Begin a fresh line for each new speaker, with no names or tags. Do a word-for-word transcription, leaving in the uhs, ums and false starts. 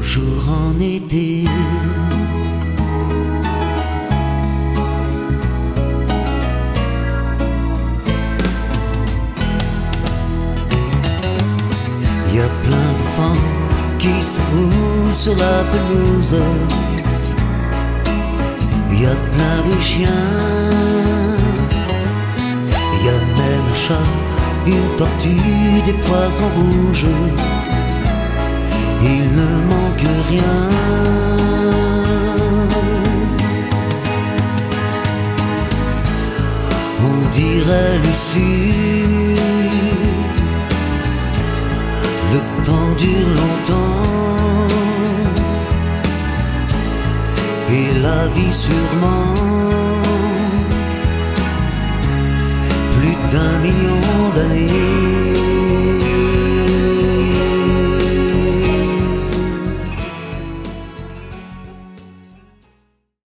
toujours en été. Il y a plein d'enfants qui se roulent sur la pelouse. Il y a plein de chiens. Il y a même un chat, une tortue, des poissons rouges. Il ne manque rien. On dirait l'issue. Le temps dure longtemps. Et la vie sûrement. Plus d'un million d'années.